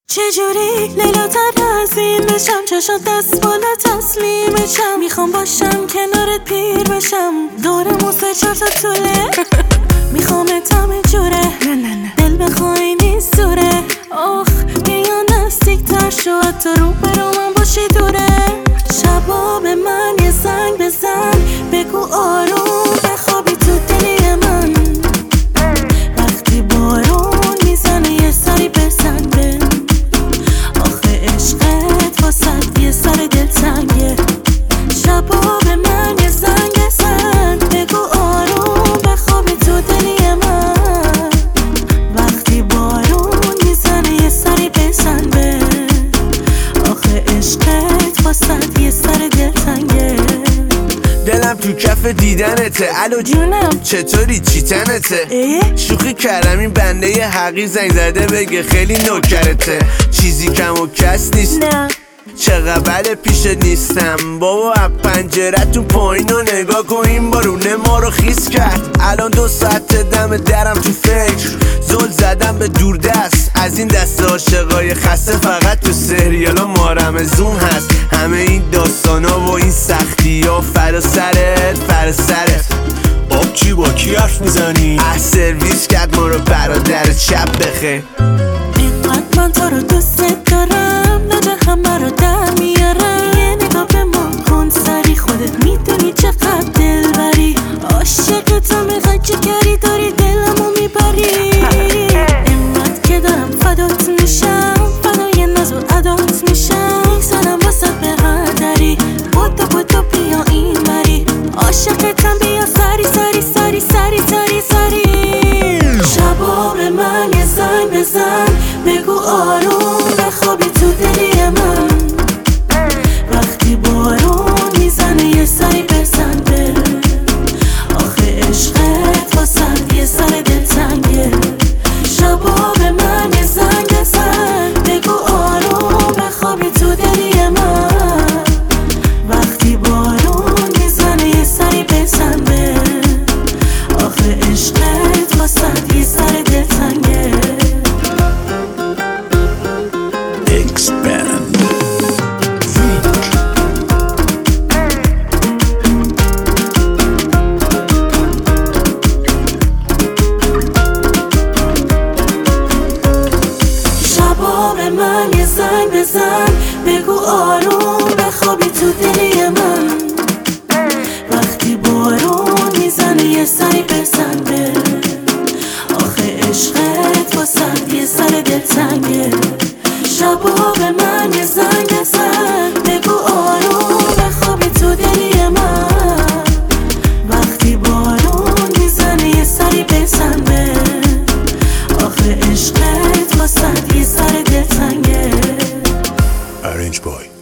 چجوری لیلاتر نزین بشم، چشات دست بالا تسلیمشم. میخوام باشم کنارت پیر بشم، دور موسه چهار تا طوله. میخوام تمه جوره، دل بخوای نیست دوره. آخ بیا نزدیک تر شو، حتی رو برو من باشی دوره. شبا به من یه زنگ بزن، بگو آروم بخوابی تو دلی من. وقتی بارون میزنه یه سری بزن به آخه عشقت واسد یه سر دلتنگه. شبا به من یه زنگ بزن، بگو آروم بخوابی تو دلی من. وقتی بارون میزنه یه سری بزن به آخه عشقت واسد یه سر دلتنگه. دلم تو کف دیدنته، الو جونم چطوری چی تنته؟ شوخی کردم این بنده ی حقی زنگ زده بگه خیلی نوکرته. چیزی کم و کس نیست نه چقدر بله پیشت نیستم بابا. از پنجرتون پایین و نگاه کن، این بارونه ما رو خیس کرد. الان 2 ساعت دم درم تو فکر، زل زدم به دوردست از این دست عاشقای خسته. فقط تو سریالا مارمزون هست همه این داستانا و این سختی ها. فرا سرت آب چی با کی حرف میزنی؟ سرویس کرد ما رو برادر چپ بخیر. اینقدر من تو رو دوست دارم، نجه همه رو در میارم. یه نگاه به ما کن سری، خودت میدونی چقدر دل بری. عاشق تو میخوای چی کری، داری دلمو میبری. اینقدر که دارم فدات میشم، فدای ناز و عدات میشم. میزنم واسه به هر دری، بودو بیا این بری. عاشقتم بیا سری سری سری سری سری سری. شبا به من یه زنگ بزن، بگو آروم بخوابی تو دلی من. وقتی بارون میزنه یه سری بزن به آخه عشقت واسد یه سر دلتنگه. شبا به من یه زنگ بزن، بگو آروم بخوابی تو دلی من. وقتی بارون میزنه یه سری بزن به آخه عشقت واسد یه سر دلتنگه. شبا به من یه زنگ بزن، بگو آروم بخوابی تو دلی من. وقتی بارون میزنه یه سری بزن به آخه عشقت واسد یه سر دلتنگه. شبا به من یه زنگ بزن، بگو آروم بخوابی تو دلی من. وقتی بارون میزنه یه سری بزن به آخه عشقت واسد یه سر دلتنگه. Arrange boy